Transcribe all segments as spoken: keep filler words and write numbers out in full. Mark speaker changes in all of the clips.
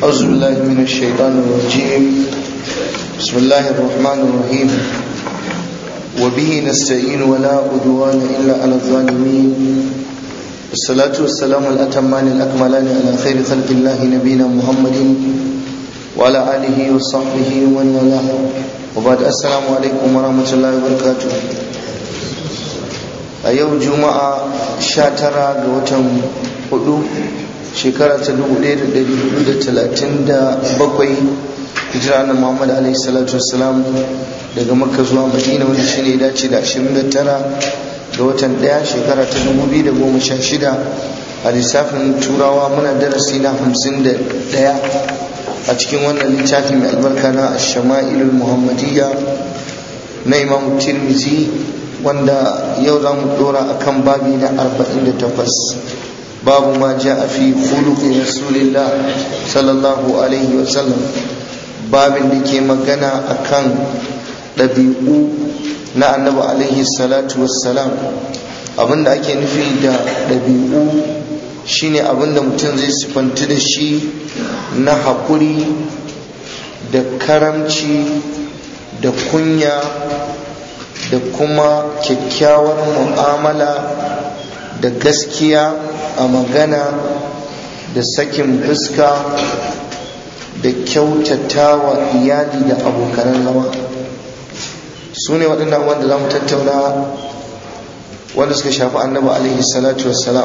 Speaker 1: أعوذ بالله من الشيطان الرجيم. بسم الله الرحمن الرحيم. وبه نستعين ولا عدوان إلا على الظالمين. الصلاة والسلام الأتمان الأكملان على خير خلق الله نبينا محمد وعلى آله وصحبه ومن والاه. وبعد السلام عليكم ورحمة الله وبركاته. a yau juma'a sha tara ga watan hudu shekara ta dubu ɗaya da ɗari hudu da talatin da bakwai hijira na Muhammad alaihi salatu wassalam daga makka zuwa madina, wanda shi ne dace da ashirin da tara ga watan ɗaya shekara ta dubu biyu da goma sha shida a lissafin turawa. Muna darasi na hamsin da ɗaya a cikin wannan littafi mai albarka na ash-shama'ilul muhammadiyya na imam tirmizi, wanda yau za mu dora a kan babi na arba'in da takwas. Babu ma ja a fi khuluqi rasulillah sallallahu alaihi wasallam, babin da ke magana a kan ɗabi'u na annabi alaihi salatu wassalam. Abinda ake nufi da ɗabi'u shine abinda mutum zai sifanti da shi na haƙuri da karamci da kunya da kuma kyakkyawar mu'amala da gaskiya a magana da sakin fuska da kyautatawa iyali da abokan zama. su ne waɗannan wanda za mu tattauna wanda suka shafi annabi alaihi salatu wassalam.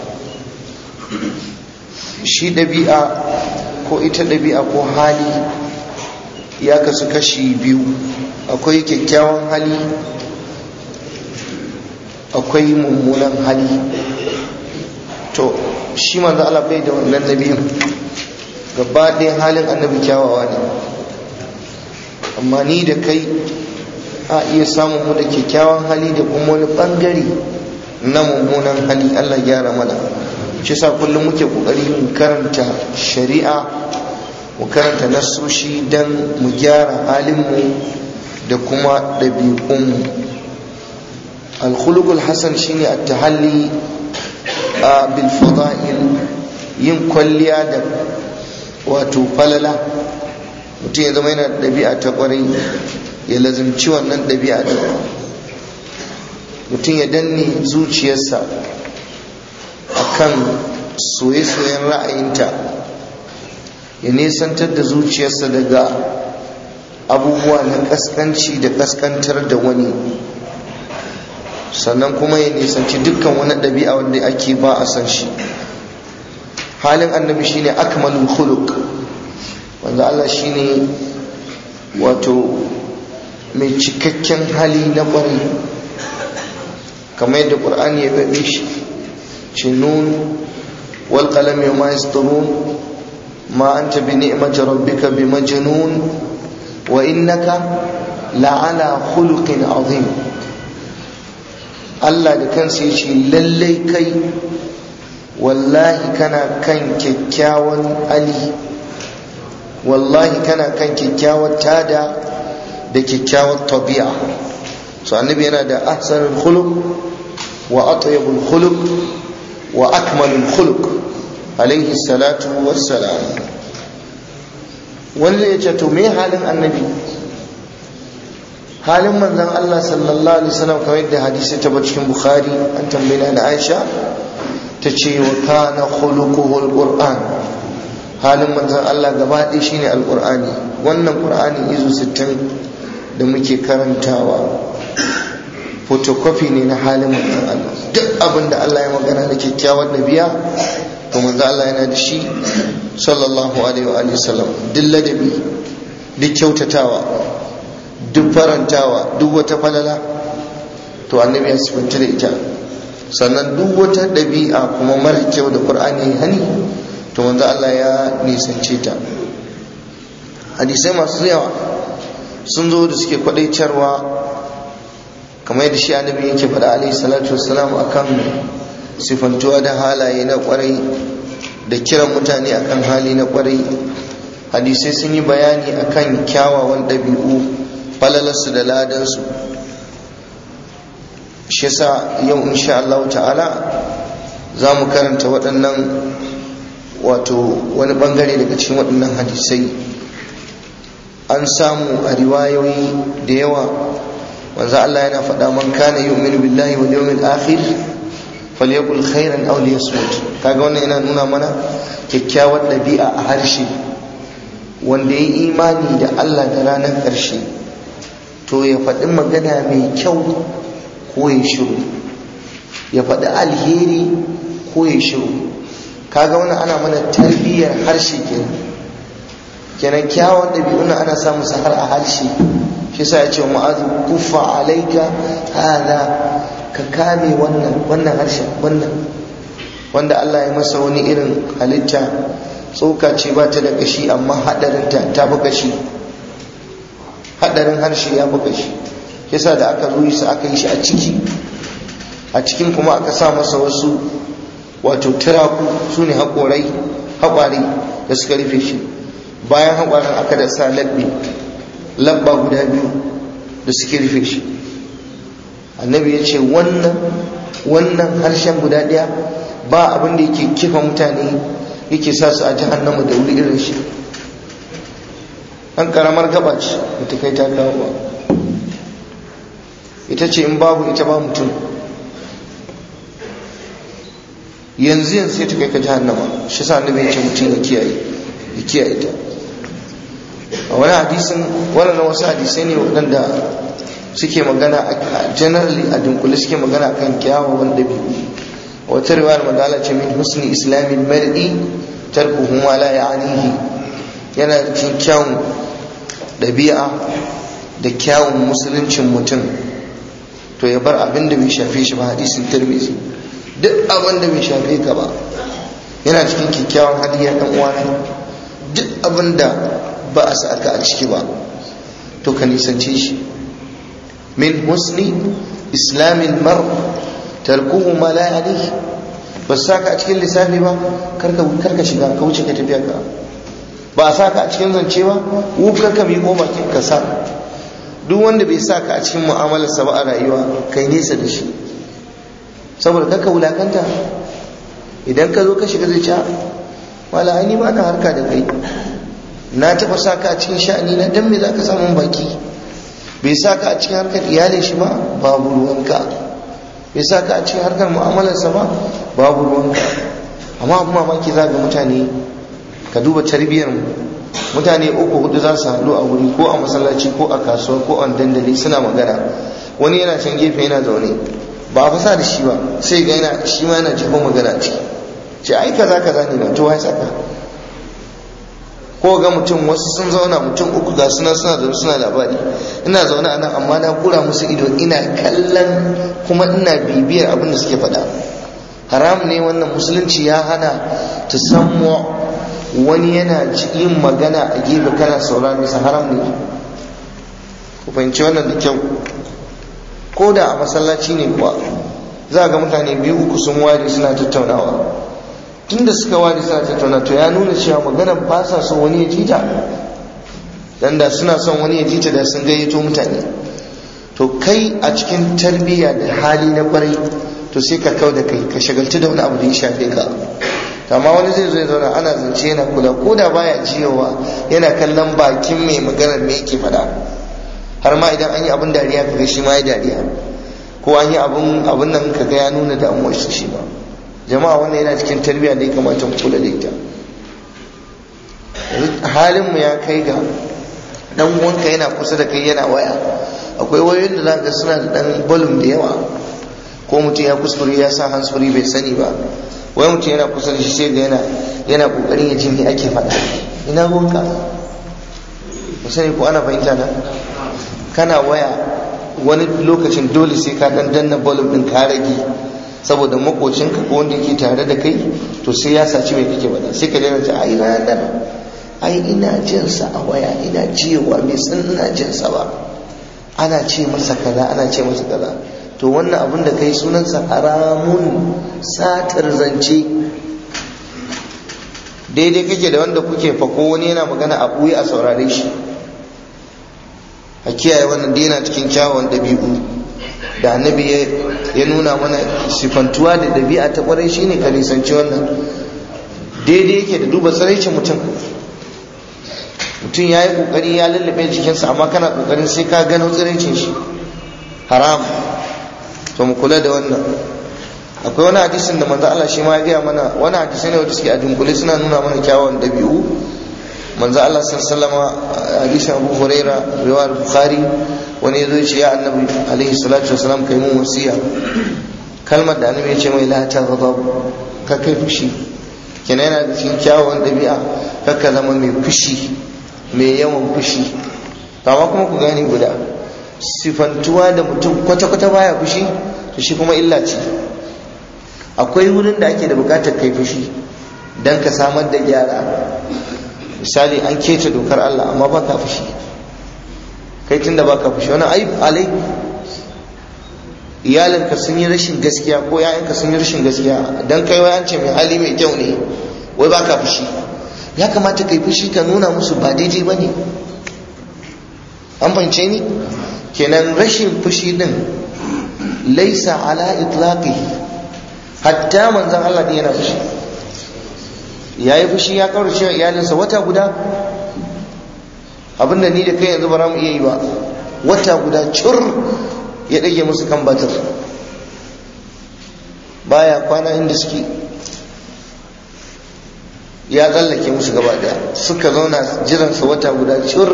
Speaker 1: shi ɗabi'a ko ita ɗabi'a ko hali ya kasu kashi biyu. Akwai kyakkyawan hali, akwai mummunan hali. To shi manzo Allah bai da wannan nabiyin, gaba ɗaya halin annabi kyawawa ne, amma ni da kai a iya samun mu da kyakkyawan hali da kuma wani bangare na mummunan hali. Allah gyara mana. shi sa kullum muke kokari mu karanta shari'a, mu karanta nasoshi don mu gyara halinmu da kuma ɗabi'unmu. al-khuluqul hasan shine at-tahalli bil fada'il, yin kwalliya da wato falala. mutum ya zama yana da ɗabi'a ta ƙwarai, ya lazimci wannan ɗabi'a da mutum ya danne zuciyarsa akan soye-soyen ra'ayinta, ya nesantar da zuciyarsa daga abubuwa na kaskanci da kaskantar da wani, sannan kuma ya nisanci dukkan wani ɗabi'a wanda ake ba a san shi. halin annabi shine akmalul khuluq, wanda Allah shine wato mai cikakken hali na ƙwarai, kamar yadda Qur'ani ya bayyana shi, ce nun wal qalam yawma yasturun ma anta bi ni'mati rabbika bi majnun wa innaka la'ala khuluqin azim. Allah da kansa yace lallai kai wallahi kana kan kyakkyawan ali, wallahi kana kan kyakkyawar tada da kyakkyawar tabi'a. so annabi yana da ahsanul khuluq wa atyabul khuluq wa akmalul khuluq alaihi salatu wassalam. wanda ya ce to me halin annabi? halin manzon Allah sallallahu alaihi wasallam kamar yadda hadisi ta cikin Bukhari, an tambaye na Aisha ta ce wa kana khuluquhu alquran, halin manzon Allah gaba ɗaya shine alqurani. wannan qur'ani izu sittin da muke karantawa photocopy ne na halin manzon Allah. duk abin da Allah ya magana da kyakkyawar dabi'a to manzon Allah yana da shi sallallahu alaihi wa sallam. duk ladabi, duk kyautatawa, duk farantawa, duk wata falala to annabi ya sifanta da ita. sannan duk wata ɗabi'a kuma mara kyau da Qur'ani hani to manzo Allah ya nisance ta. hadisai masu yawa sun zo da suke kwadaitarwa, kamar yadda shi annabi yake faɗa alaihi salatu wassalam akan sifantuwa da halaye na kwarai da kiran mutane akan hali na kwarai. hadisai sun yi bayani akan kyawawan ɗabi'u, falalarsu da ladansu. shi yasa yau insha Allah ta'ala za mu karanta waɗannan wato wani bangare daga cikin waɗannan hadisai. An samu a riwayoyi da yawa wanzu Allah yana faɗa man kana yu'minu billahi wal yawmil akhir falyaqul khairan aw liyasmut. Kaga wannan yana nuna mana kyakkyawar ɗabi'a a harshe. Wanda ya yi imani da Allah da ranar ƙarshe to ya faɗi magana mai kyau ko ya shiru, ya faɗi alheri ko ya shiru. Kaga wannan ana mana tarbiyyar harshe kenan kenan kyawun ɗabi'un ana samun sahar a harshe. shi sa ya ce wa ma'azu kufa alaika hada, ka kame wannan wannan harshen wannan wanda Allah ya masa wani irin halitta, tsoka ce ba ta da kashi amma hadarin ta ta fi kashi, hadarin harshe ya fi kashi. shi sa da aka zo shi aka yi shi a ciki, a cikin kuma aka sa masa wasu wato turaku su ne haƙorai haƙwari da suka rufe shi. Bayan haƙwarin aka da sa labbi labba guda biyu da suke rufe shi. Annabi ya ce wannan wannan harshen guda ɗaya ba abin da yake kifa mutane yake sa su a jahannama da wuri irin shi. An karamar gaba ce bata kai ta kawo ba, ita ce in babu ita ba mutum, yanzu yanzu sai ta kai ka jahannama. shi sa annabi ya ce mutum ya kiyaye ya kiyaye ta. a wani hadisin wannan wasu hadisai ne waɗanda suke magana a generally a dunkule suke magana kan kyawawan ɗabi'u. wata riwayar madala ce min husni islamin mar'i tarkuhu ma la ya'nihi, yana cikin kyawun ɗabi'a da kyawun musuluncin mutum to ya bar abin da bai shafe shi ba. hadisin Tirmidhi, duk abin da bai shafe ka ba yana cikin kyakkyawan hadiya ɗan uwana. duk abin da ba a sa aka a ciki ba to ka nisance shi. min husni islamin mar tarkuhu ma la ya'nihi, ba sa ka a cikin lissafi ba karka karka shiga ka wuce ka tafiya ka. ba a sa ka a cikin zance ba wuf karka mi ko bakin ka sa. duk wanda bai sa ka a cikin mu'amalar sa ba a rayuwa kai nesa da shi, saboda kaka wulakanta. idan ka zo ka shiga zai ce wala ai ni ba na harka da kai, na taba sa ka a cikin sha'ani na dan me zaka samu baki. bai sa ka a cikin harkar iyalin shi ba babu ruwanka, bai sa ka a cikin harkar mu'amalarsa ba babu ruwanka. amma abu mamaki za ga mutane, ka duba tarbiyyar mu, mutane uku hudu za su haɗu a wuri ko a masallaci ko a kasuwa ko a dandali suna magana, wani yana can gefe yana zaune ba a fasa da shi ba, sai ga yana shi ma yana jefan magana ciki, ce ai kaza kaza ne ba to wai saka. ko ga mutum wasu sun zauna mutum uku ga suna suna da suna labari, ina zaune a nan amma na kura musu ido ina kallon kuma ina bibiyar abin da suke faɗa. haram ne wannan. musulunci ya hana tasammu, wani yana yin magana a gefe kana saurari sa, haram ne. ku fahimci wannan da kyau. ko da a masallaci ne kuwa za ga mutane biyu uku sun ware suna tattaunawa, tunda suka ware suna tattauna to ya nuna cewa maganar ba sa son wani ya jita, dan da suna son wani ya jita da sun gayyato mutane. to kai a cikin tarbiyya da hali na kwarai to sai ka kau da kai ka shagaltu da wani abu da ya shafe ka. amma wani zai zo ya zauna ana zance yana kula, ko da baya jiyowa yana kallon bakin mai maganar me yake faɗa. har ma idan an yi abin dariya kaga shi ma ya dariya, ko an yi abin abin nan kaga ya nuna damuwar shi shi ba. jama'a wannan yana cikin tarbiyya da ya kamata mu kula da ita. halin mu ya kai ga dan uwanka yana kusa da kai yana waya, akwai wayoyin da zaka suna da dan volume da yawa, ko mutum ya kuskure ya sa handsfree bai sani ba, wai mutum yana kusa da shi sai ga yana yana kokarin ya ji me ake faɗa. ina ruwanka? ku sani ko ana fahimta na? kana waya wani lokacin dole sai ka dan danna volume din ka rage, saboda makocinka ko wanda yake tare da kai to sai ya saci mai kake bada, sai ka daina ce ai ranar ai ina jin sa a waya ina jiyowa mai san ina jin sa ba, ana ce masa kaza ana ce masa kaza. to wannan abin da kai sunansa haramun, satar zance. daidai kake da wanda kuke fako wani yana magana a buye a saurare shi. a kiyaye wannan da yana cikin kyawun dabi'u da annabi ya nuna mana sifantuwa da dabi'a ta kwarai shine ka nisanci wannan. daidai yake da duba tsiraicin mutum. Mutum ya yi kokari ya lallabe jikinsa amma kana kokarin sai ka gano tsiraicin shi, haram. To mu kula da wannan. Akwai wani hadisin da manzo Allah shi ma ya gaya mana, wani hadisi ne wanda suke a dunkule suna nuna mana kyawun dabi'u. Manzo Allah sallallahu alaihi wasallam, hadisin Abu Huraira riwayar Bukhari, wani yazo ya ce ya annabi alaihi salatu wasallam kai mun wasiya. Kalmar da annabi ya ce mai la ta ghadab, ka kai fushi. Kenan yana da cikin kyawun dabi'a kakka zama mai fushi, mai yawan fushi. Amma kuma ku gane guda, sifantuwa da mutum kwata-kwata baya fushi to shi kuma illa ce. Akwai wurin da ake da bukatar kai fushi dan ka samar da gyara. Misali an kece dokar Allah amma baka fushi, kai tunda baka fushi wani aib alai. Iyalinka sun yi rashin gaskiya ko yayanka sun yi rashin gaskiya, dan kai wai an ce mai hali mai kyau ne wai baka fushi. Ya kamata kai fushi ka nuna musu ba daidai bane. An fahimce ni? Kenan rashin fushi din laisa ala itlaqihi, hatta manzon Allah din yana fushi. Yayi fushi ya kaurace wa iyalinsa wata guda, abinda ni da kai yanzu ba za mu iya yi ba. Wata guda cur ya dage musu kan batar, baya kwana inda suke, ya tsallake musu gaba daya. Suka zauna jiransa wata guda cur.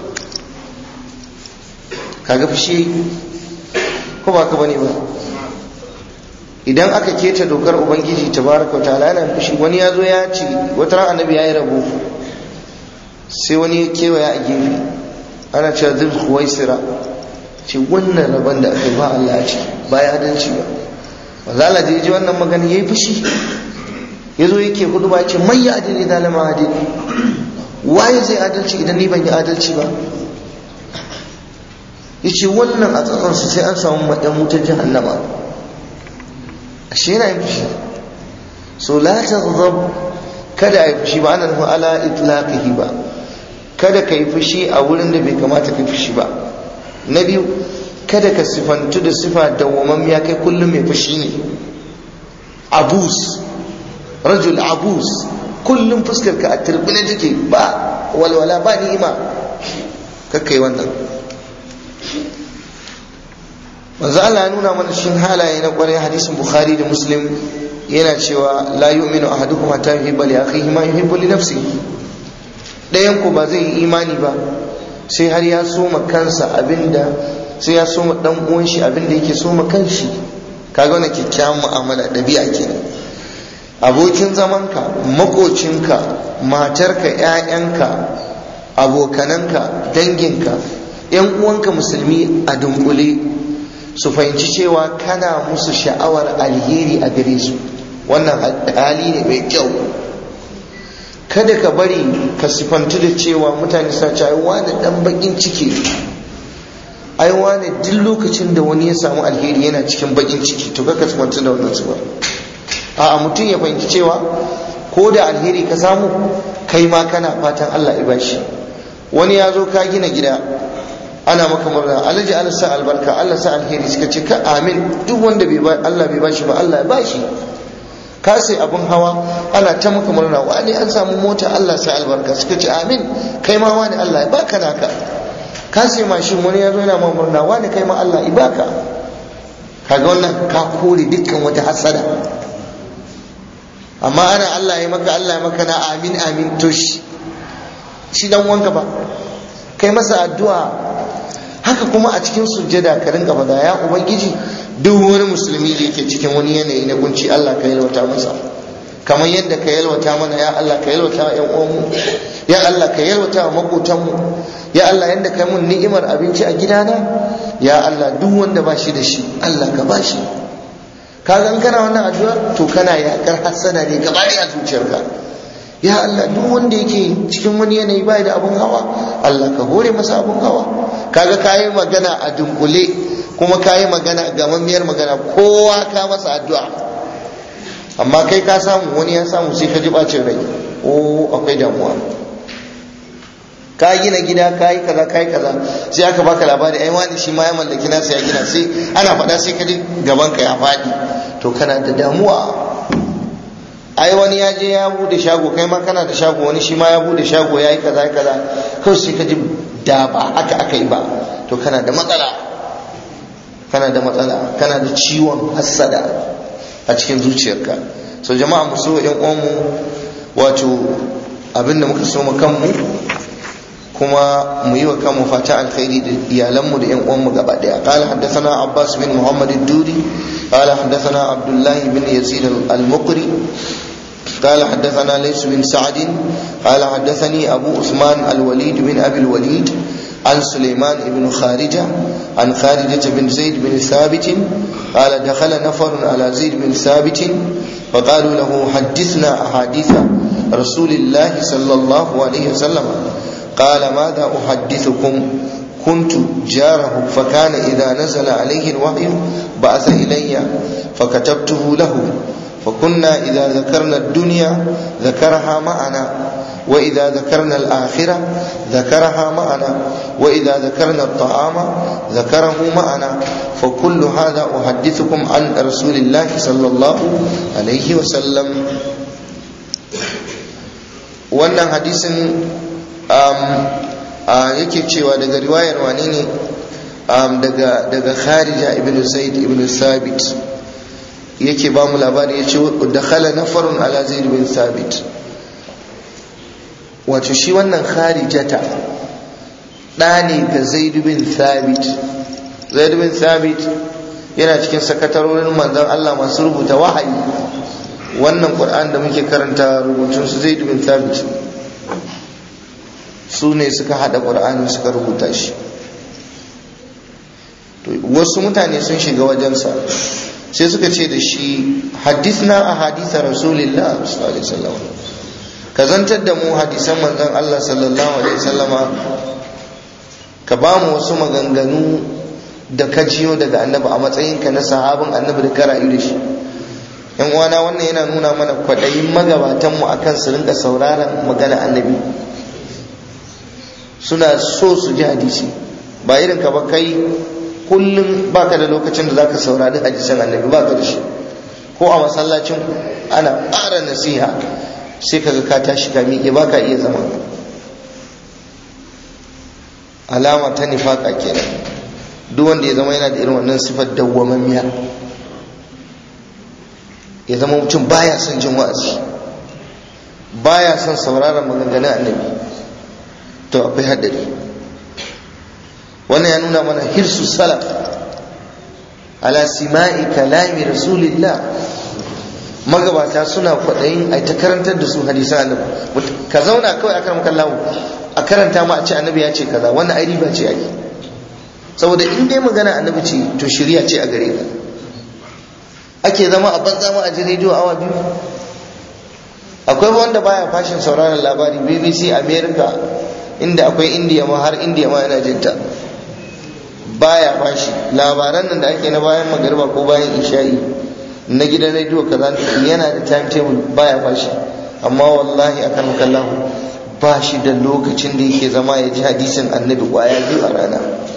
Speaker 1: Kaga fushi ko ba ka bane ba? Idan aka keta dokar ubangiji tabaraka wa ta'ala yana fushi. Wani ya zo ya ce wata ran annabi ya yi rabo, sai wani ya kewaya a gefe ana cewa zul khuwaisira, ce wannan rabon da aka ba Allah ya ce ba ya adalci ba. manzo Allah da ya ji wannan magana yayi fushi, yazo yake hudu ba ce mai ya adili zalama adili, waye zai adalci idan ni ban yi adalci ba? yace wannan a tsatsansu sai an samu madan wutar jahannama. ashe yana yin fushi. So la taghdab, kada ai fushi ba ana nufin ala itlaqihi ba, kada kai fushi a wurin da bai kamata kai fushi ba. Na biyu, kada ka sifantu da sifa dawwamammiya kai kullum mai fushi ne. Abus, rajul abus, kullum fuskar ka a turbine take, ba walwala ba ni'ima, kakkai wannan. manzo Allah ya nuna mana cikin halaye na kwarai, hadisin Bukhari da Muslim yana cewa la yu'minu ahadukum hatta yuhibba li akhihi ma yuhibbu li nafsihi. Dayan ku ba zai yi imani ba sai har ya soma kansa abinda sai ya soma dan uwan shi abinda yake soma kanshi. Kaga wannan kyakkyawan mu'amala dabi'a kenan. Abokin zamanka, makocinka, matarka, ƴaƴanka, abokananka, danginka, ƴan uwanka musulmi a dunkule su fahimci cewa kana musu sha'awar alheri a gare su. Wannan hali ne mai kyau. Kada ka bari ka sifantu da cewa mutane sa ce ai wani dan bakin ciki, ai wani duk lokacin da wani ya samu alheri yana cikin bakin ciki, to kaka sifantu da wannan su ba. A'a, mutum ya fahimci cewa ko da alheri ka samu kai ma kana fatan Allah ya bashi. Wani ya zo ka gina gida ana maka murna, alhaji Allah sa albarka, Allah sa alheri, suka ce ka amin, duk wanda bai ba Allah bai bashi ba Allah ya bashi. Ka sai abun hawa ana ta maka murna, wani an samu mota Allah sa albarka, suka ce amin, kai ma wani Allah ya baka naka. Ka sai mashin, wani ya zo yana ma murna, wani kai ma Allah ya baka. Kaga wannan ka kore dukkan wata hasada. Amma ana Allah ya maka Allah ya maka na amin amin, to shi shi dan wanka ba, kai masa addu'a. Haka kuma a cikin sujjada ka rinka fada, ya ubangiji duk wani musulmi da yake cikin wani yanayi na kunci Allah ka yalwata masa, kamar yadda ka yalwata mana ya Allah, ka yalwata wa ƴan uwanmu ya Allah, ka yalwata wa makotanmu ya Allah, yadda kai mun ni'imar abinci a gidana ya Allah, duk wanda ba shi da shi Allah ka ba shi. Kaga in kana wannan addu'a to kana yakar hasada ne gaba a zuciyarka. Ya Allah, duk wanda yake cikin wani yanayi bai da abun hawa Allah ka hore masa abun hawa. Kaga kayi magana a dunkule, kuma kayi magana gamammiyar magana, kowa ka masa addu'a. Amma kai ka samu, wani ya samu, sai ka ji bacin rai, oh akwai damuwa. Ka gina gida, ka yi kaza, ka yi kaza, sai aka baka labari ai wani shi ma ya mallaki nasa ya gina, sai ana faɗa sai ka ji gaban ka ya faɗi, to kana da damuwa. ai wani ya je ya bude shago, kai ma kana da shago, wani shi ma ya bude shago ya yi kaza kaza, kawai sai ka ji da ba haka aka yi ba, to kana da matsala, kana da matsala, kana da ciwon hassada a cikin zuciyarka. So jama'a mu so yan uwanmu, wato abinda muka so mu kanmu, kuma mu yi wa kanmu fata alkhairi da iyalanmu da yan uwanmu gaba daya. Qala haddathana Abbas bin Muhammad ad-Duri qala haddathana Abdullah bin Yazid al-Muqri قال حدثنا ليس بن سعد قال حدثني أبو عثمان الوليد بن أبي الوليد عن سليمان بن خارجة عن خارجة بن زيد بن ثابت قال دخل نفر على زيد بن ثابت فقالوا له حدثنا أحاديث رسول الله صلى الله عليه وسلم قال ماذا أحدثكم كنت جاره فكان إذا نزل عليه الوحي بعث إلي فكتبته له فكنا إذا ذكرنا الدنيا ذكرها معنا وإذا ذكرنا الآخرة ذكرها معنا وإذا ذكرنا الطعام ذكره معنا فكل هذا أحدثكم عن رسول الله صلى الله عليه وسلم. wannan hadisin yake cewa daga riwayar wani ne daga daga Kharija ibn Zaid ibn Thabit yake ba mu labari, ya ce dakhala nafarun ala Zaid bin Thabit, wato shi wannan Kharijata ɗa ne ga Zaid bin Thabit. Zaid bin Thabit yana cikin sakatarorin manzon Allah masu rubuta wahayi. Wannan Qur'an da muke karanta rubutun su Zaid bin Thabit su ne suka hada Qur'ani suka rubuta shi. To wasu mutane sun shiga wajensa sai suka ce da shi hadithna a haditha rasulillah sallallahu alaihi wasallam, ka zantar da mu hadisan manzon Allah sallallahu alaihi wasallama, ka ba mu wasu maganganu da ka jiyo daga annabi a matsayinka na sahabin annabi da ka rayu da shi. Yan uwana, wannan yana nuna mana kwaɗayin magabatan mu akan su rinka sauraron magana annabi, suna so su ji hadisi, ba irin ka ba kai kullum baka da lokacin da zaka saurari hadisan annabi, baka da shi. Ko a masallacin ana ƙara nasiha sai kaga ka tashi ka miƙe baka iya zama, alama ta nifaka kenan. Duk wanda ya zama yana da irin wannan sifar dawwamammiya, ya zama mutum baya son jin wa'azi, baya son sauraron maganganun annabi, to akwai haddari. wannan ya nuna mana hirsu salaf ala sima'i kalami rasulillah. Magabata suna kwaɗayin a ta karantar da su hadisan annabi. Ka zauna kawai akan makallahu a karanta ma a ce annabi ya ce kaza, wannan ai riba ce ake, saboda in dai magana annabi ce to shari'a ce a gare ka. Ake zama a banza ma a ji rediyo awa biyu. Akwai wanda baya fashin sauraron labari, B B C America, inda akwai India ma, har India ma yana jinta, baya fashi. Labaran nan da ake na bayan magariba ko bayan isha'i na gidan rediyo kaza yana da timetable, baya fashi. Amma wallahi akan kallahu ba shi da lokacin da yake zama ya ji hadisin annabi kwaya biyu a rana.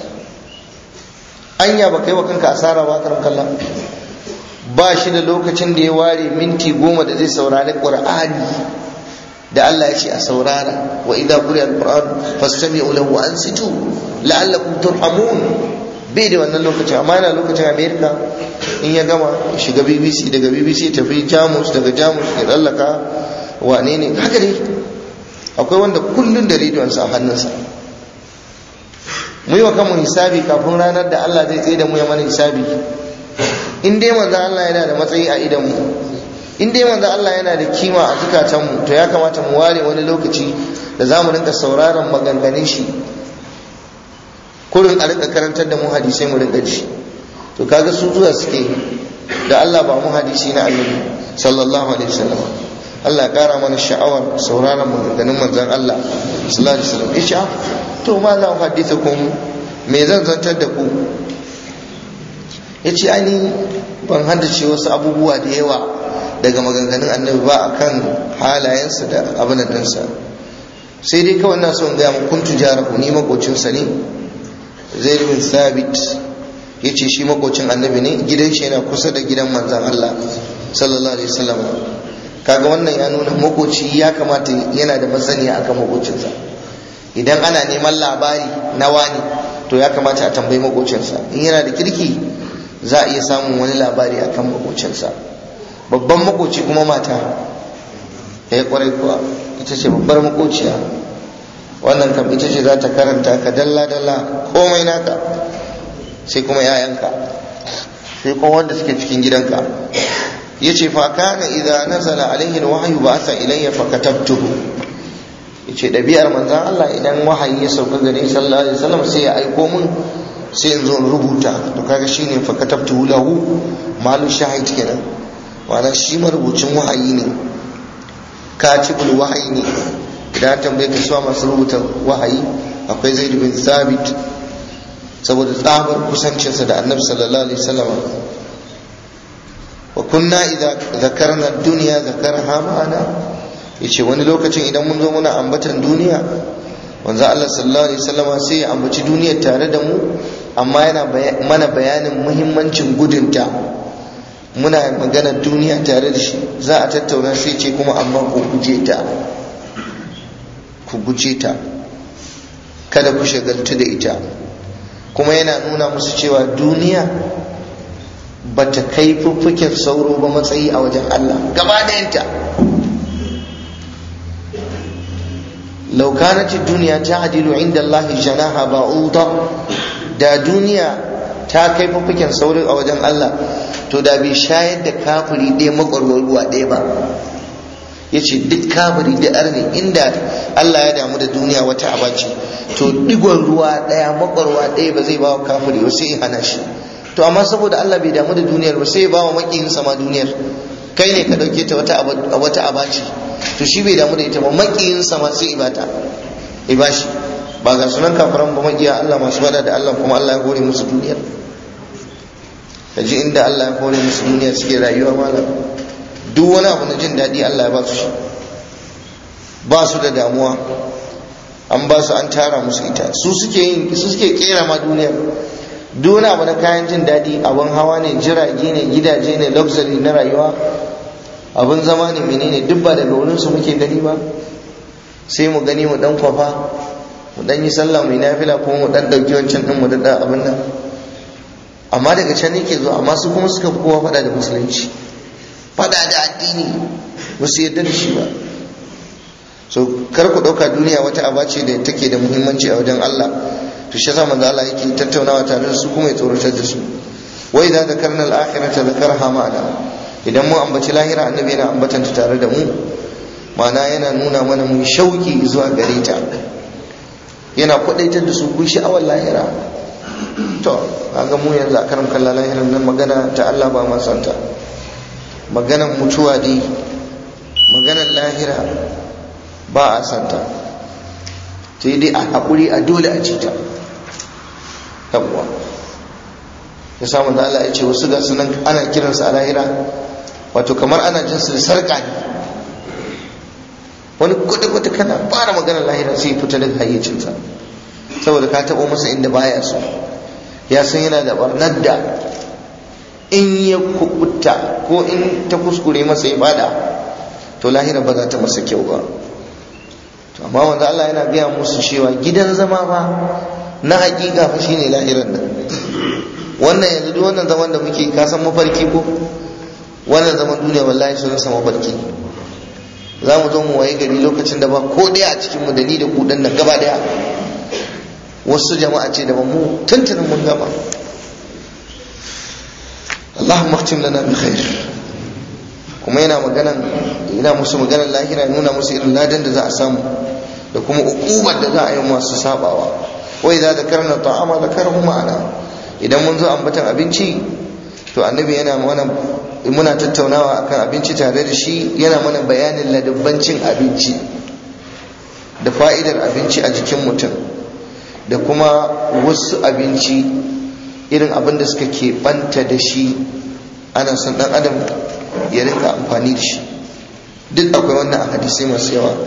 Speaker 1: Anya ba kai wa kanka asara ba kan kallahu. Ba shi da lokacin da ya ware minti goma da zai saurari Qur'ani da Allah ya ce a saurara, wa idza quri'a al-Qur'an fastami'u lahu wa ansitu la'allakum turhamun. Bai da wannan lokacin. Amma yana lokacin America, in ya gama shiga B B C, daga B B C tafi Jamus, daga Jamus ya tsallaka wane ne, haka dai. Akwai wanda kullun da rediyonsa a hannunsa. Mu yi wa kanmu hisabi kafin ranar da Allah zai tsaye da mu ya mana hisabi. In dai manzo Allah yana da matsayi a idan mu, in dai manzo Allah yana da kima a zukatan mu, to ya kamata mu ware wani lokaci da zamu rinka sauraron maganganun shi, kullun a rinka karantar da mu hadisai mu rinka ji. To kaga su zuwa suke da Allah ba mu hadisi na Annabi sallallahu alaihi wasallam. Allah ya kara mana sha'awar sauraron maganganun manzon Allah sallallahu alaihi wasallam. Isha to ma za ku hadisa ku, me zan zantar da ku? Ya ce ani ban haddace wasu abubuwa da yawa daga maganganun annabi ba akan halayensa da abin ɗinsa, sai dai kawai na son gaya mu kuntu jarahu, ni makocinsa ne. Zaid bin Thabit ya ce shi makocin annabi ne, gidan shi yana kusa da gidan manzan Allah sallallahu alaihi wasallam. kaga wannan ya nuna makoci ya kamata yana da masaniya akan makocinsa. Idan ana neman labari na wani to ya kamata a tambayi makocinsa, in yana da kirki za a iya samun wani labari akan makocinsa. Babban makoci kuma mata ya yi kwarai kuwa, ita ce babbar makociya. Wannan kam ita ce za ta karanta ka dalla dalla komai naka, sai kuma 'ya'yanka, sai kuma wanda suke cikin gidanka. yace fa kana idza nazala alaihi alwahyu ba'atha ilayya fa katabtuhu. yace dabi'ar manzon Allah idan wahayi ya sauka gare shi sallallahu alaihi wasallam sai ya aiko mun, sai in zo in rubuta. To kaga shine fa katabtuhu lahu malu shahid kenan, wala shi marubucin wahayi ne, katibul wahayi ne. idan tambaye ka suwa masu rubuta wahayi, akwai Zaid bin Thabit, saboda tsabar kusancinsa da Annabi sallallahu alaihi wasallam. wa kunna idza zakarna ad-dunya zakarha ma'ana. yace wani lokacin idan mun zo muna ambatan duniya, wanzu Allah sallallahu alaihi wasallam sai ya ambaci duniyar tare da mu, amma yana mana bayanin muhimmancin gudunta. muna magana duniya tare da shi, za a tattauna sai ce kuma amma ku guje ta, ku guje ta, kada ku shagaltu da ita. kuma yana nuna musu cewa duniya ba ta kai fuffuken sauro ba matsayi a wajen Allah gaba ɗayanta. law kanat ad-dunya ta'dilu 'inda Allah janaha ba'uda, da duniya ta kai fuffuken sauro a wajen Allah to da bai shayar da kafiri ɗaya makwarwar ruwa ɗaya ba. yace duk kafiri da arni inda Allah ya damu da duniya wata abaci, to digon ruwa ɗaya makwarwa ɗaya ba zai ba wa kafiri ba, sai ya hana shi. to amma saboda Allah bai damu da duniyar ba, sai ya ba wa makiyin sama duniyar. kai ne ka dauke ta wata wata abaci, to shi bai damu da ita ba, makiyin sama sai ibata ibashi. ba ga sunan kafiran ba makiya Allah masu bada da Allah, kuma Allah ya hore musu duniyar. kaji inda Allah ya hore musu duniyar suke rayuwa malam, duk wani abu na jin daɗi Allah ya ba su shi, ba su da damuwa, an ba su, an tara musu ita, su suke yin su suke kera ma duniyar. duk wani abu na kayan jin daɗi, abin hawa ne, jirage ne, gidaje ne, luxury na rayuwa, abin zama ne, menene, duk ba daga wurin su muke gani ba. sai mu gani mu dan kwafa, mu dan yi sallah mai nafila, ko mu dan dauki wancan din mu da abin nan, amma daga can ne ke zo. amma su kuma suka fi kowa faɗa da musulunci, faɗa da addini, ba su yarda da shi ba. so kar ku ɗauka duniya wata aba ce da take da muhimmanci a wajen Allah. to shi yasa manzo Allah yake tattaunawa tare da su kuma ya tsoratar da su. wa idza dhakarna al-akhirata dhakarha ma'ana, idan mu ambaci lahira annabi yana ambatanta tare da mu, ma'ana yana nuna mana mu shauki zuwa gare ta, yana kwadaitar da su ku sha'awar lahira. to kaga mu yanzu a karam kallon lahiran nan magana ta Allah ba ma santa, maganar mutuwa dai, maganar lahira ba a santa, sai dai a haƙuri a dole a cita. yawwa ya samu da Allah ya ce wasu ga sunan ana kiransu a lahira, wato kamar ana jin su da sarƙa ne. wani kwata-kwata kana fara maganar lahira sai ya fita daga hayyacinsa, saboda ka taɓo masa inda baya so. ya san yana da barnar da in ya kubuta ko in ta kuskure masa ya bada, to lahira ba za ta masa kyau ba. amma wanda Allah yana gaya musu cewa gidan zama ba na hakika fa shine lahiran nan. wannan yanzu duk wannan zaman da muke, ka san mafarki ko wannan zaman duniya wallahi sunan sa mafarki. za mu zo mu waye gari lokacin da ba ko daya a cikin mu da ni da ku dan nan gaba daya, wasu jama'a ce da ba mu tuntunin mun gama. Allahumma khtim lana bi khair. kuma yana maganan yana musu maganan lahira, nuna musu irin ladan da za a samu da kuma ukubar da za a yi masu sabawa. wa idza dhakarna ta'ama dhakarhu ma'ana, idan mun zo ambatan abinci to annabi yana mana, muna tattaunawa akan abinci tare da shi, yana mana bayanin ladabbancin abinci da fa'idar abinci a jikin mutum, da kuma wasu abinci irin abin da suka keɓanta da shi ana son ɗan adam ya rinka amfani da shi. duk akwai wannan a hadisai masu yawa.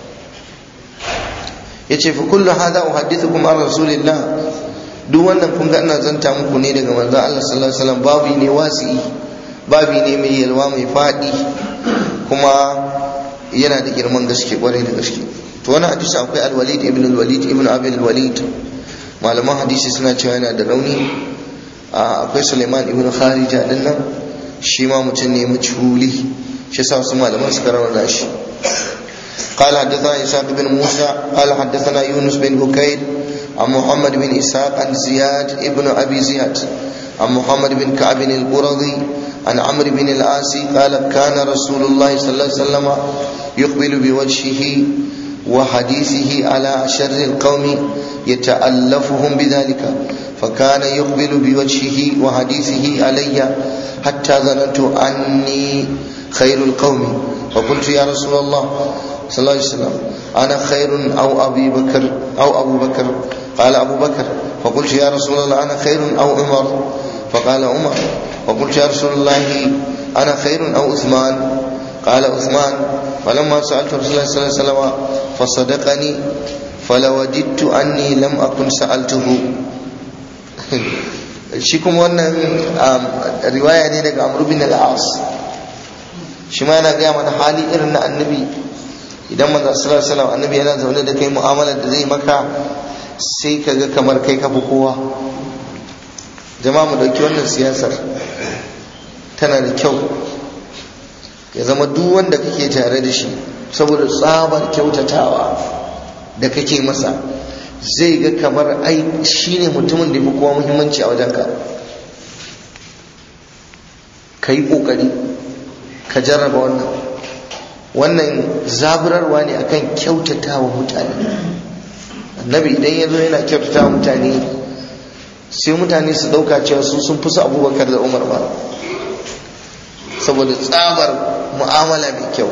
Speaker 1: ya ce fi kullu hada uhaddithukum an rasulillah, duk wannan kun ga ina zanta muku ne daga manzon Allah sallallahu alaihi wasallam. babu ne wasi'i, babu ne mai yalwa mai fadi, kuma yana da girman gaske kwarai da gaske. To wani hadisi akwai al-Walid ibn al-Walid ibn Abi al-Walid, malaman hadisi suna cewa yana da rauni. Akwai Sulaiman ibn Kharija din nan, shi ma mutum ne majhuli, shi yasa wasu malaman suka rawana shi. قال حدثنا إسحاق بن موسى قال حدثنا يونس بن بكير عن محمد بن إسحاق عن زياد ابن أبي زياد عن محمد بن كعب القرظي عن عمرو بن العاص قال كان رسول الله صلى الله عليه وسلم يقبل بوجهه وحديثه على شر القوم يتألفهم بذلك فكان يقبل بوجهه وحديثه علي حتى ظننت أني خير القوم فقلت يا رسول الله صلى الله عليه وسلم أنا خير أو أبي بكر أو أبو بكر قال أبو بكر فقلت يا رسول الله أنا خير أو عمر فقال عمر فقلت يا رسول الله أنا خير أو عثمان قال عثمان فلما سألت رسول الله صلى الله عليه وسلم فصدقني فلوددت أني لم أكن سألته. shi kuma wannan riwaya ne daga Amr bin al-As, shi ma yana gaya mana hali irin na annabi. Idan manzo sallallahu alaihi wasallam annabi yana zaune da kai, mu'amalar da zai maka sai kaga kamar kai kafi kowa. Jama'a mu dauki wannan siyasar, tana da kyau. Ya zama duk wanda kake tare da shi, saboda tsabar kyautatawa da kake masa, zai ga kamar ai shine mutumin da yafi kowa muhimmanci a wajenka. Ka yi kokari ka jarraba wannan wannan zaburarwa ne akan kyautatawa mutane. Annabi idan ya zo yana kyautatawa mutane, sai mutane su dauka cewa su sun fi su Abubakar da Umar ba, saboda tsabar mu'amala mai kyau.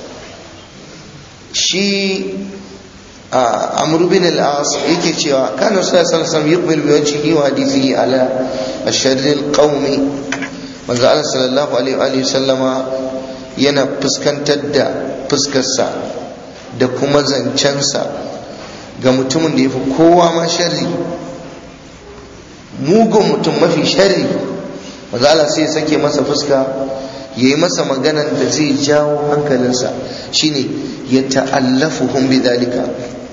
Speaker 1: Shi Amr bin al-As yake cewa kana sallallahu alaihi wasallam yuqbil bi wajhihi wa hadithihi ala asharri al-qaumi. Manzo Allah sallallahu alaihi wa sallama yana fuskantar da fuskarsa da kuma zancensa ga mutumin da ya fi kowa ma sharri, mugun mutum mafi sharri. Manzo Allah sai ya sake masa fuska, ya yi masa maganan da zai jawo hankalinsa, shine ya ta'allafuhum bidhalika.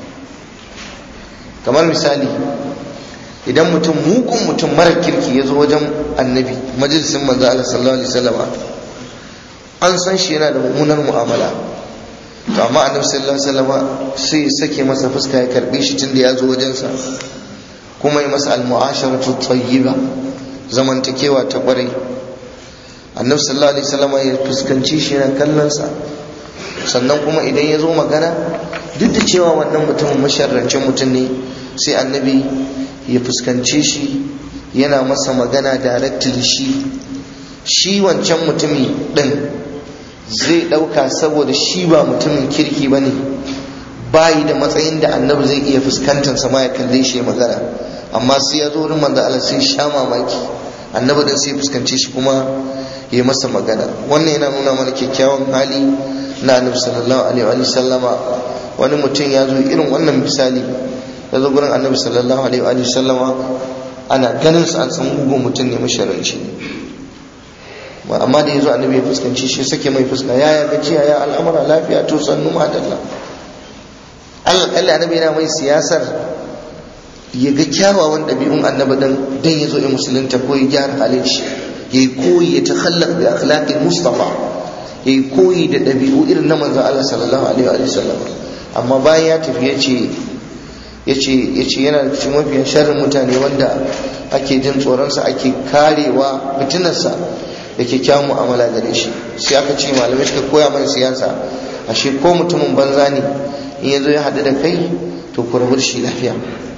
Speaker 1: Kamar misali, idan mutum mugun mutum mara kirki ya zo wajen annabi, majalisin manzo Allah sallallahu alaihi wasallama, an san shi yana da mummunar mu'amala, to amma annabi sallallahu alaihi wasallama sai ya sake masa fuska, ya karbe shi tunda ya zo wajensa, kuma ya masa al-mu'asharatu tayyiba, zamantakewa ta kwarai. Annabi sallallahu alaihi wasallama ya fuskanci shi yana kallon sa, sannan kuma idan ya zo magana, duk da cewa wannan mutumin masharrancin mutum ne, sai annabi ya fuskance shi yana masa magana directly. shi shi wancan mutumi din zai dauka saboda shi ba mutumin kirki bane, bayi da matsayin da annabi zai iya fuskantar sa ma ya kalle shi magana, amma sai ya zo wurin manzo Allah sai sha mamaki, annabi din sai fuskance shi kuma ya masa magana. Wannan yana nuna mana kyakkyawan hali na annabi sallallahu alaihi wa sallama. Wani mutum ya zo irin wannan misali, ya zo gurin annabi sallallahu alaihi wa sallama, ana ganin sa an san mugun mutum ne, masharanci ne, amma da ya zo annabi ya fuskanci shi, sake mai fuska, ya ya gajiya, ya al'amura, lafiya, to sannu madalla. Allah annabi yana mai siyasar ya ga kyawawan ɗabi'un annabi dan dan ya zo ya musulunta ko ya gyara halin shi, ya koyi, ya takhallaq bi akhlaqil mustafa, ya koyi da ɗabi'u irin na manzon Allah sallallahu alaihi wa sallam. Amma bayan ya tafi ya ce yace yace yana da cikin mafiyan sharrin mutane wanda ake jin tsoronsa, ake karewa fitinarsa da kyakkyawan mu'amala gare shi. Sai aka ce malamai suka koya mana siyasa, ashe ko mutumin banza ne in ya zo ya haɗu da kai, to ku rabu da shi lafiya.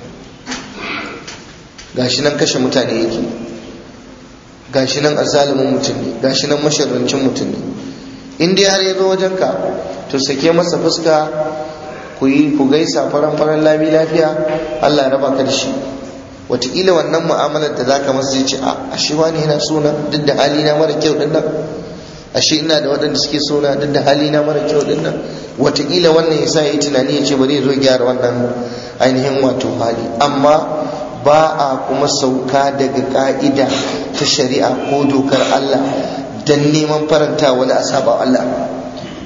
Speaker 1: Gashi nan kashe mutane yake, gashi nan azalimin mutum ne, gashi nan masharrancin mutum ne. In dai har ya zo wajenka, to sake masa fuska, ku yi ku gaisa faran faran lami lafiya, Allah ya raba ka da shi. Wataƙila wannan mu'amalar da zaka masa zai ce a ashe wani yana sona duk da halina mara kyau din nan, ashe ina da waɗanda suke sona duk da halina mara kyau din nan. Wataƙila wannan ya sa ya yi tunani ya ce bari ya zo gyara wannan ainihin wato hali. Amma ba a kuma sauka daga ka'ida ta shari'a ko dokar Allah dan neman faranta wani asaba Allah.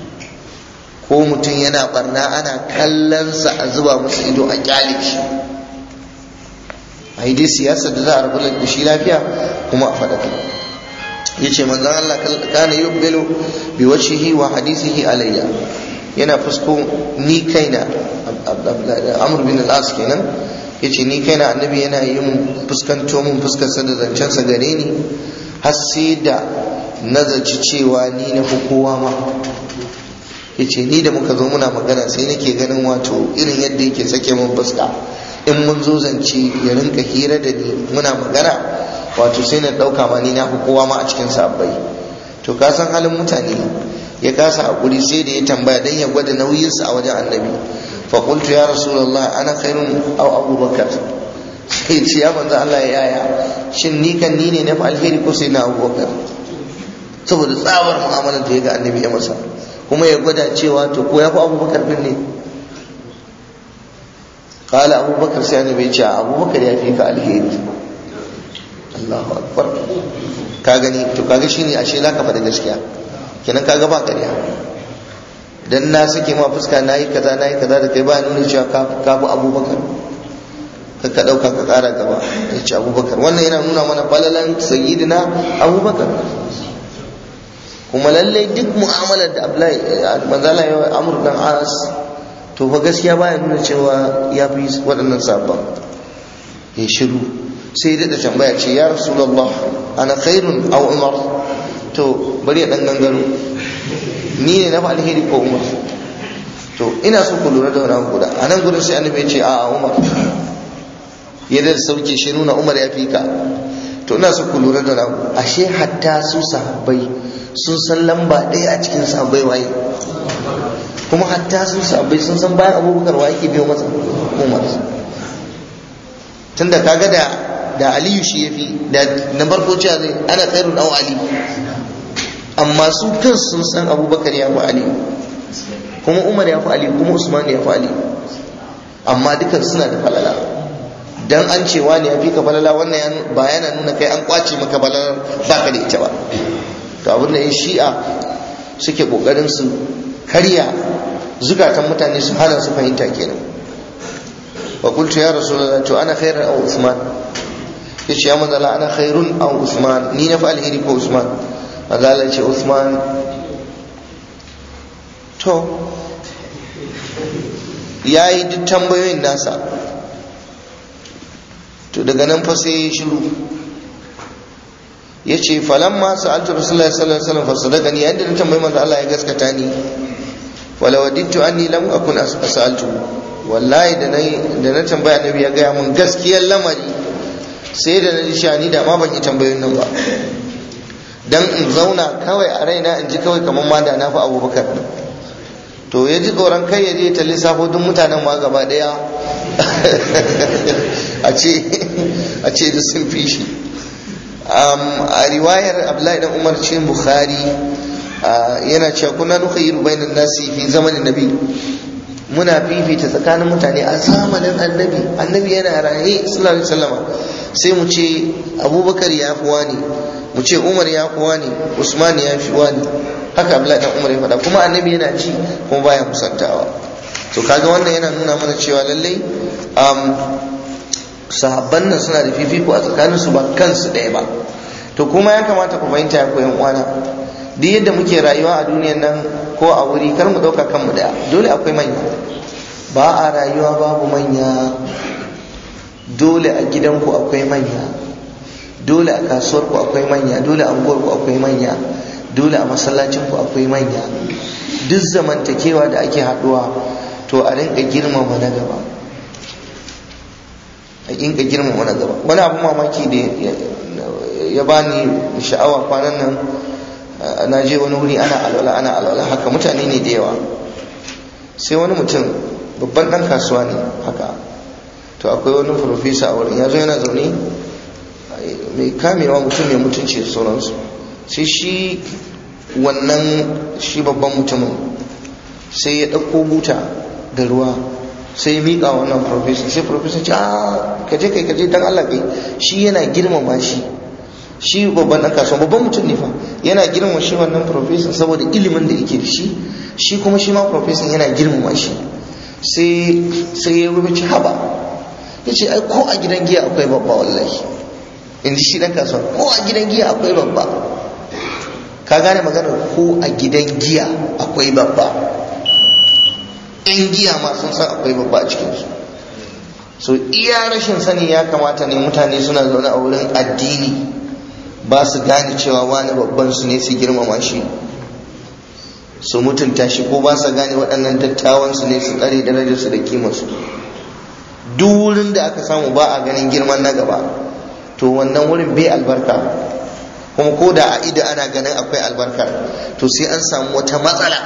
Speaker 1: ko mutum yana barna ana kallonsa a zuba masa ido a kyale shi. a yi dai siyasar da za a rabu da shi lafiya kuma a faɗaka. ya ce manzan Allah kana yuqbilu bi wajhihi wa hadithihi alayya, yana fusko ni kaina, Amr bin al-As kenan yace ni kaina annabi yana yin fuskanto mun fuskarsa da zancensa gare ni har sai da nazarci cewa ni na fi kowa ma. yace ni da muka zo muna magana sai nake ganin wato irin yadda yake sake mun fuska in mun zo zance ya rinka hira da ni muna magana, wato sai na dauka ma ni na fi kowa ma a cikin sabbai. to ka san halin mutane, ya kasa hakuri sai da ya tambaya dan ya gwada nauyinsa a wajen annabi. fa qultu ya rasulullah ana khairun aw abubakar, sai ce ya manzo Allah ya yaya, shin ni kan ni ne na fi alheri ko sai na abubakar? saboda tsabar mu'amalar da ya ga annabi ya masa, kuma ya gwada cewa to ko ya fi abubakar din ne. kala abubakar, sai annabi ya ce abubakar ya fi ka alheri. Allahu akbar. ka gani to kaga shine ashe zaka faɗi gaskiya kenan, kaga ba ƙarya. dan na sake ma fuska nayi kaza nayi kaza da kai ba nuna cewa ka ka fi abubakar, ka ka dauka ka ƙara gaba ya ce abubakar. wannan yana nuna mana falalan sayyidina abubakar. kuma lallai duk mu'amalar da Abdullahi manzala ya Amr dan As, to fa gaskiya baya nuna cewa ya fi waɗannan sabon. ya shiru sai ya daɗa tambaya ce ya Rasulullah ana khairun aw Umar, to bari ya ɗan gangaro, ni ne na fi alheri ko Umar? to ina so ku lura da wani abu guda a nan gudun. sai annabi ya ce a Umar, ya da sauke shi nuna Umar ya fi ka. to ina so ku lura da wani abu, ashe hatta su sahabbai sun san lamba ɗaya a cikin sahabbai waye, kuma hatta sun sahabbai sun san bayan abubakar wa yake biyo masa Umar. tunda kaga da da Aliyu shi yafi da na farko cewa zai ana khairun aw Ali, amma su kan sun san abubakar ya fi Ali, kuma Umar ya fi Ali, kuma Usman ya fi Ali, amma dukan suna da falala. dan an ce wani ya fi ka falala, wannan ba yana nuna kai an kwace maka falalar baka da ita ba. to abin da ya shi'a suke kokarin su karya zukatan mutane su hana su fahimta kenan. wa qultu ya rasulullah to ana khairun aw Usman, yace ya manzo ana khairun aw Usman, ni na fa alheri ko Usman? manzo Allah ce Usman. to yayi duk tambayoyin nasa, to daga nan fa sai shiru. yace falamma sa'altu rasulullahi sallallahu alaihi wasallam fasadaqani, yanda na tambayi manzo Allah ya gaskata ni. wala wadittu anni lam akun as'altu, wallahi da nayi da na tambaya annabi ya gaya mun gaskiyar lamari, sai da na ji shani da ma ban yi tambayoyin nan ba, dan in zauna kawai a raina in ji kawai kamar ma da na fi abubakar. to ya ji tsoron kai ya je ta lissafo duk mutanen ma gaba daya a ce a ce da sun fi shi. a riwayar Abdullahi dan Umar cikin Bukhari yana cewa kunna nukhayyiru bainan nasi fi zamanin nabi, muna fifita tsakanin mutane a zamanin annabi annabi yana raye sallallahu alaihi wasallam, sai mu ce Abubakar ya fi wani, mu ce Umar ya fi wani, Usman ya fi wani. haka Abdullahi dan Umar ya faɗa, kuma annabi yana ji kuma baya musantawa. to kaga wannan yana nuna mana cewa lallai sahabban nan suna da fifiko a tsakanin su ba kansu ɗaya ba. to kuma ya kamata ku fahimta ya koyan uwana, duk yadda muke rayuwa a duniyar nan ko a wuri, kar mu ɗauka kanmu ɗaya, dole akwai manya. ba a rayuwa babu manya. dole a gidanku akwai manya, dole a kasuwarku akwai manya, dole a unguwarku akwai manya, dole a masallacinku akwai manya. duk zamantakewa da ake haɗuwa to a rinka girmama na gaba, a rinka girmama na gaba. wani abu mamaki da ya bani sha'awa kwanan nan, na je wani wuri ana alwala ana alwala haka, mutane ne da yawa, sai wani mutum babban dan kasuwa ne haka, to akwai wani profesa a wurin, ya zo yana zaune mai kamewa, mutum mai mutunci da sauransu. sai shi wannan shi babban mutumin sai ya ɗauko buta da ruwa sai ya miƙa wannan profesa, sai profesa ce a kaje kai kaje dan Allah kai, shi yana girmama shi shi babban ɗan kasuwa babban mutum ne fa, yana girmama shi wannan professor saboda ilimin da yake da shi, shi kuma shi ma professor yana girmama shi. sai sai ya rubuci haba ya ce ai ko a gidan giya akwai babba wallahi, in ji shi ɗan kasuwa, ko a gidan giya akwai babba. Ka gane maganar, ko a gidan giya akwai babba, yan giya ma sun san akwai babba a cikinsu. So iya rashin sani ya kamata ne mutane suna zaune a wurin addini ba su gane cewa wani babban su ne su girmama shi, su mutunta shi, ko ba su gane waɗannan dattawan su ne su tsare darajarsu da kimarsu. duk wurin da aka samu ba a ganin girman na gaba to wannan wurin bai albarka, kuma ko da a ido ana ganin akwai albarka to sai an samu wata matsala.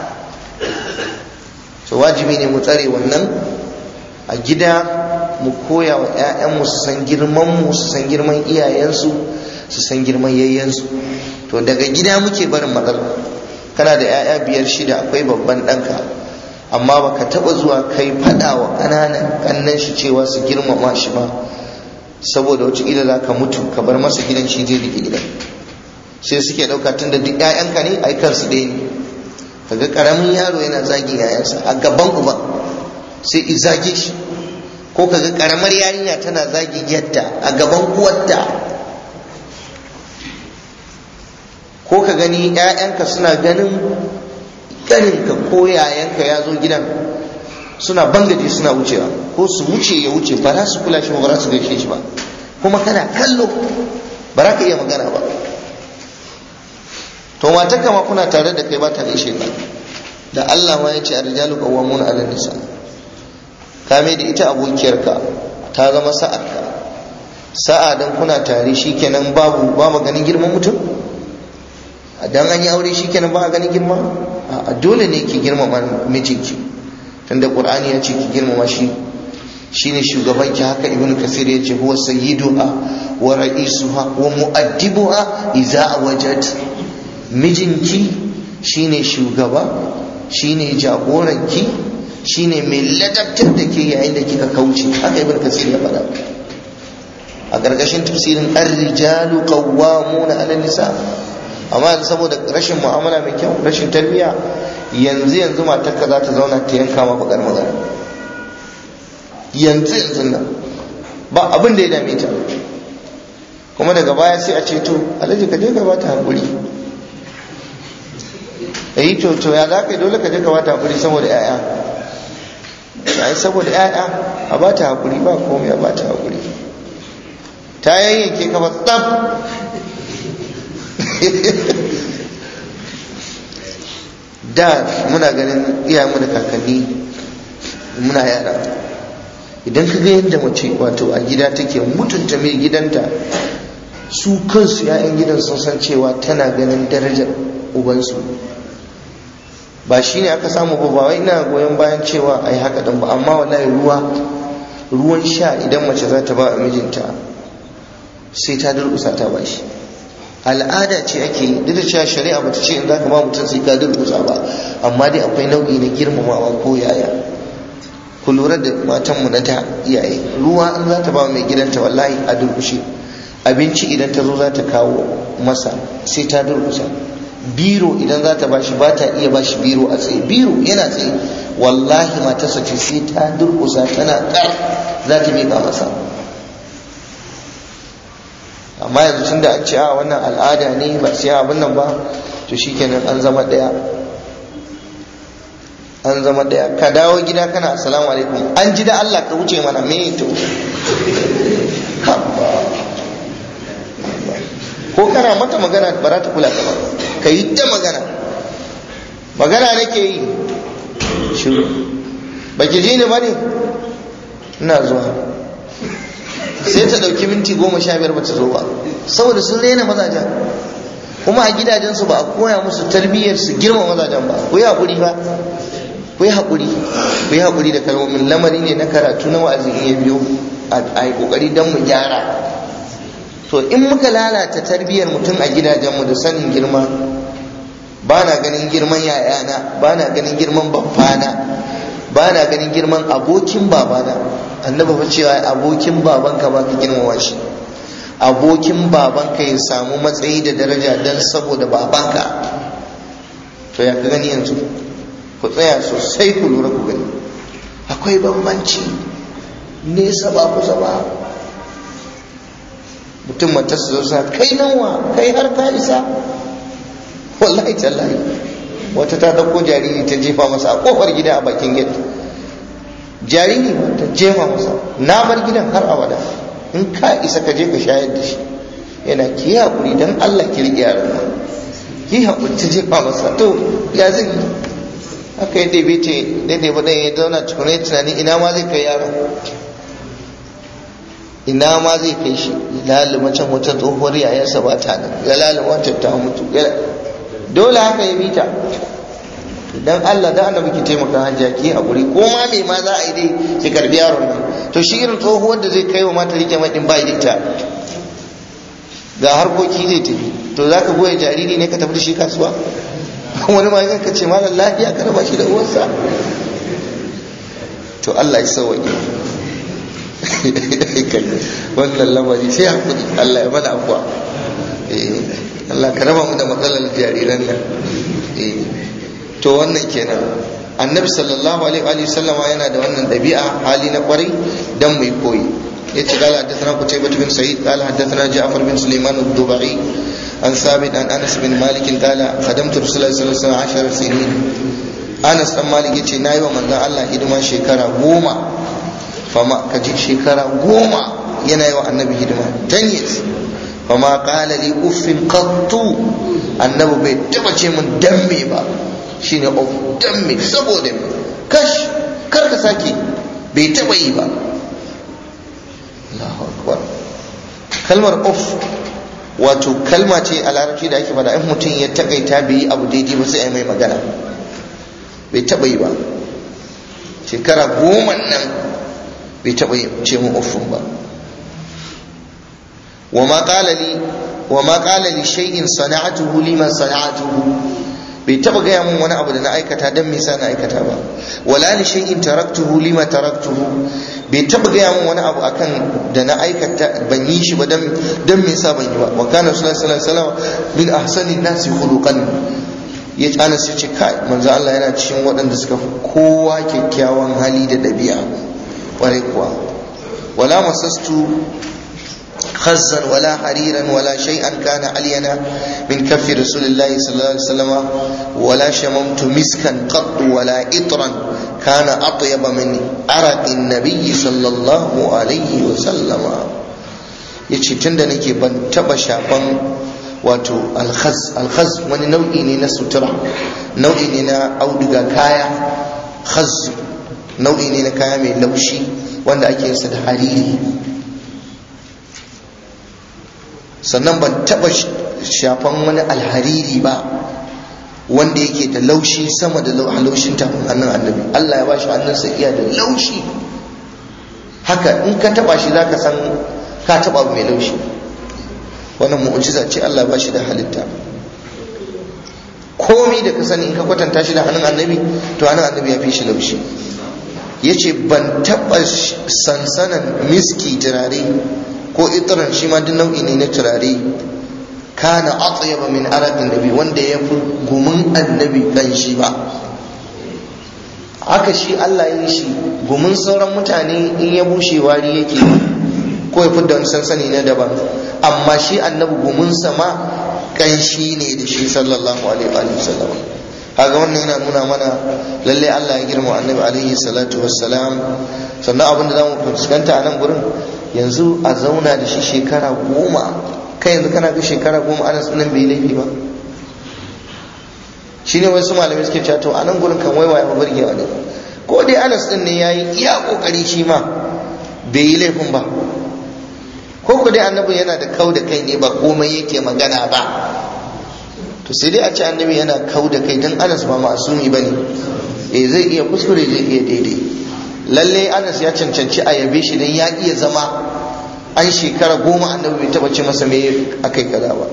Speaker 1: So wajibi ne mu tsare wannan a gida, mu koya wa 'ya'yanmu su san girman mu, su san girman iyayensu, su san girman yayyensu. To daga gida muke barin matsala. Kana da 'ya'ya biyar shida, akwai babban ɗanka amma baka taba zuwa kai faɗa wa ƙananan ƙannan shi cewa su girmama shi ba, saboda wata ila za ka mutu ka bar masa gidan, shi zai rike gidan. Sai suke ɗauka tun da duk 'ya'yanka ne ai kansu ɗaya ne. Kaga ƙaramin yaro yana zagin 'ya'yansa a gaban uba sai i zage shi, ko kaga ƙaramar yarinya tana zagin yadda a gaban uwarta, ko ka gani 'ya'yanka suna ganin ƙaninka ko yayanka ya zo gidan suna bangaje suna wucewa, ko su wuce ya wuce ba za su kula shi ba, ba za su gaishe shi ba, kuma kana kallo ba za ka iya magana ba. To matarka ma kuna tare da kai ba ta gaishe ka, da Allah ma ya ce ar-rijalu qawwamuna 'ala an-nisa, ka mai da ita abokiyarka ta zama sa'arka. Sa'a dan kuna tare shikenan babu ba ganin girman mutum, dan an yi aure shikenan ba a ganin girma. A dole ne ki girmama mijinki, tunda Qur'ani ya ce ki girmama shi, shine shugabanki. Haka Ibn Kathir ya ce huwa sayyiduha wa ra'isuha wa mu'addibuha idza wajad. Mijinki shine shugaba, shine jagoranki, shine mai ladabtar da ke yayin da kika kauce. Haka Ibn Kathir ya faɗa a gargashin tafsirin ar-rijalu qawwamuna 'ala an-nisa. Amma yanzu saboda rashin mu'amala mai kyau, rashin tarbiyya, yanzu yanzu matarka za ta zauna ta yanka ma bakar magana, yanzu yanzu nan ba abin da ya dame ta, kuma daga baya sai a ce to alhaji ka je ka bata hakuri. eh to to ya za ka yi, dole ka je ka bata hakuri saboda 'ya'ya. ai saboda 'ya'ya a bata hakuri, ba komai a bata hakuri. Ta yayyanke ka ba tsaf da muna ganin iyayenmu da kakanni muna yara, idan ka ga yadda mace wato a gida take mutunta mai gidanta, su kansu 'ya'yan gidan sun san cewa tana ganin darajar ubansu. Ba shi ne aka samu ba, ba wai ina goyon bayan cewa ai haka din ba, amma wallahi ruwa ruwan sha idan mace za ta ba mijinta sai ta durƙusa ta bashi. Al'ada ce ake yi, duk da cewa shari'a bata ce in zaka ba mutum sai ka durƙusa ba, amma dai akwai nau'i na girmamawa ko yaya. Ku lura da matanmu na da iyaye, ruwa in za ta ba mai gidanta wallahi a durƙushe. Abinci idan ta zo za ta kawo masa sai ta durƙusa. Biro idan za ta bashi ba ta iya bashi biro a tsaye, biro yana tsaye, wallahi matarsa ce sai ta durƙusa tana ƙar za ta miƙa masa. Amma yanzu tun da an ce a wannan al'ada ne ba sai abin nan ba, to shikenan an zama daya an zama daya ka dawo gida kana assalamu alaikum, an ji da Allah ka wuce mana me to ko kana mata magana ba za ta kula ka ba, ka yi ta magana magana nake yi shiru, baki ji ni ba ne, ina zuwa. Sai ta dauki minti goma sha biyar bata zo ba, saboda sun rena mazajen, kuma a gidajensu ba a koya musu tarbiyyar su girma mazajen ba. Ku yi haƙuri ba, ku yi haƙuri, ku yi haƙuri da kalmomin. Lamari ne na karatu na wa'azi in ya biyo a yi ƙoƙari don mu gyara. To in muka lalata tarbiyyar mutum a gidajenmu da sanin girma, ba na ganin girman yayana, ba na ganin girman babbana, ba na ganin girman abokin babana. Annabi fa cewa abokin babanka ba ka girmama shi, abokin babanka ya samu matsayi da daraja don saboda babanka, to ya ka gani yanzu? Ku tsaya sosai ku lura ku gani, akwai bambanci nesa ba kusa ba. mutum matarsa zo sa kai nawa, kai har ka isa, wallahi tallahi wata ta dauko jariri ta jefa masa a kofar gida a bakin gate, jariri ta jefa masa, na bar gidan har abada, in ka isa ka je ka shayar da shi. Yana ki haƙuri don Allah ki riƙe yaran nan, ki haƙuri, ta jefa masa. To ya zai haka ya ɗebe ce daidai ba ɗaya ya zauna cikin tunani ina ma zai kai yaron, ina ma zai kai shi. Lalima can wata tsohuwar yayarsa ba ta nan, ya lalima wancan ta mutu, dole haka ya bita. dan Allah da annabi ki taimaka hajiya ki hakuri, ko ma me ma za a yi dai ki karbi yaron nan. To shi irin tsohuwar da zai kai wa mata rike mai din bai da ita, ga harkoki zai tafi, to zaka goye jariri ne ka tafi da shi kasuwa? Wani ma zai ka ce malam lafiya ka raba shi da uwarsa. To Allah ya sauke wannan lamari sai hakuri, Allah ya mana afwa. eh Allah ka raba mu da matsalar jariran nan. eh to wannan kenan, annabi sallallahu alaihi wa sallama yana da wannan dabi'a, hali na kwarai dan mu koyi. yace qala hadathana qutaybah bin sa'id qala hadathana ja'far bin sulaiman ad-dubai an sabit an anas bin malik qala khadamtu rasulullahi sallallahu alaihi wasallam ashara sinin. Anas dan Malik yace nayi wa manzon Allah hidima shekara goma, fama kaji shekara goma yana yi wa annabi hidima, ten years. Fama qala li uffin qattu, annabi bai taba ce mun damme ba, shine of damme, saboda kash kar ka sake, bai taba yi ba. Allahu akbar. Kalmar of wato kalma ce a larabci da ake fada in mutum ya takaita bai yi abu daidai ba sai ai mai magana, bai taba yi ba. Shekara goma nan bai taba yi ce mu uffun ba. wa ma qala li wa ma qala li shay'in sana'atuhu liman sana'atuhu, bai taba gaya mun wani abu da na aikata dan me yasa na aikata ba. wala li shay'in taraktuhu lima taraktuhu, bai taba gaya mun wani abu akan da na aikata ban yi shi ba dan dan me yasa ban yi ba. wa kana sallallahu alaihi wasallam min ahsani an-nasi khuluqan, ya tsana sai ce kai manzo Allah yana cikin waɗanda suka fi kowa kyakkyawan hali da ɗabi'a ƙwarai kuwa. wala masastu khazzan wala hariran wala shay'an kana alyana min kaffi rasulillahi sallallahu alaihi wasallam wala shamamtu miskan qatt wala itran kana atyaba min araqin nabiy sallallahu alaihi wasallam. yace tunda nake ban taba shafan wato alkhaz, alkhaz wani nau'i ne na sutura, nau'i ne na auduga, kaya khaz nau'i ne na kaya mai laushi wanda ake yin sa da hariri. sannan ban taba shafan wani alhariri ba wanda yake da laushi sama da laushin tafin hannun annabi. Allah ya bashi hannunsa iya da laushi haka, in ka taba shi zaka san ka taba mai laushi. wannan mu'jiza ce Allah ba shi da halitta. komai da ka sani in ka kwatanta shi da hannun annabi, to hannun annabi ya fi shi laushi. yace ban taba sansanan miski turare ko itran, shi ma duk nau'i ne na turare, kana atyaba min araqin nabi, wanda ya fi gumin annabi kanshi ba. haka shi Allah ya yi shi, gumin sauran mutane in ya bushe wari yake ko ya fidda wani sansani na daban, amma shi annabi gumunsa ma kanshi ne da shi sallallahu alaihi wa sallam. kaga wannan yana nuna mana lalle Allah ya girma annabi alaihi salatu wassalam. sannan abin da zamu fuskanta a nan gurin, yanzu a zauna da shi shekara goma, kai yanzu kana ga shekara goma Anas nan bai laifi ba? shine wasu malamai suke cewa to a nan gurin kan waiwaye ba burgewa ne, ko dai Anas din ne yayi iya kokari shi ma bai yi laifin ba, ko ku dai annabi yana da kau da kai ne ba komai yake magana ba. to sai dai a ce annabi yana kau da kai dan Anas ba masumi bane, eh zai iya kuskure zai iya daidai. lalle Anas ya cancanci a yabe shi dan ya iya zama an shekara goma annabi bai taba ce masa me akai kaza ba.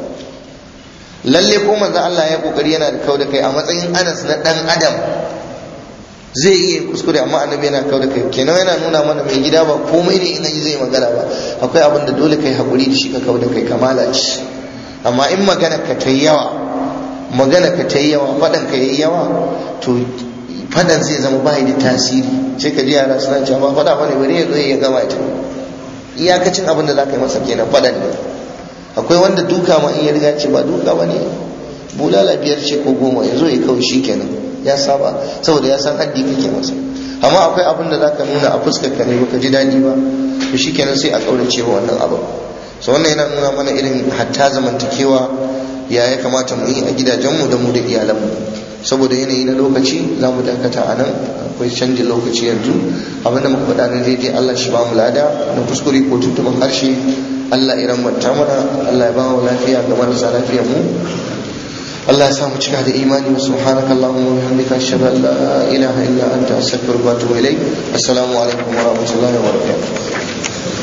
Speaker 1: lalle ko manzo Allah ya kokari yana da kau da kai a matsayin Anas na dan adam, zai iya kuskure amma annabi yana kau da kai. Kenan yana nuna mana mai gida ba komai ne in yi zai magana ba, akwai abin da dole kai hakuri da shi ka kau da kai, kamala ce. Amma in magana ka ta yawa magana ka ta yawa faɗan ka yayi yawa, to faɗan zai zama bai da tasiri. Sai ka ji yara suna cewa ba faɗa bane, bari ya zo ya gama ita. Iyakacin abin da za ka yi masa kenan faɗan ne. Akwai wanda duka ma in ya riga ce ba duka bane, bulala biyar ce ko goma, ya zo ya kawai shi kenan, ya saba, saboda ya san haddi kake masa. Amma akwai abin da zaka nuna a fuskar ka ne baka ji dadi ba, to shikenan sai a kaurace wa wannan abu. So wannan yana nuna mana irin hatta zamantakewa ya ya kamata mu yi a gidajenmu da mu da iyalanmu. Saboda yanayi na lokaci za mu dakata a nan, akwai canjin lokaci yanzu. Abin da muka faɗa na daidai Allah shi ba mu lada, na kuskure ko tuntuɓin harshe Allah iran manta mana, Allah ya ba mu lafiya ga marasa lafiyar mu. Allah ya sa mu cika da imani. Wa subhanaka allahumma wa bihamdika ashhadu an la ilaha illa anta astaghfiruka wa atubu ilayk. Assalamu alaikum wa rahmatullahi wa barakatuh.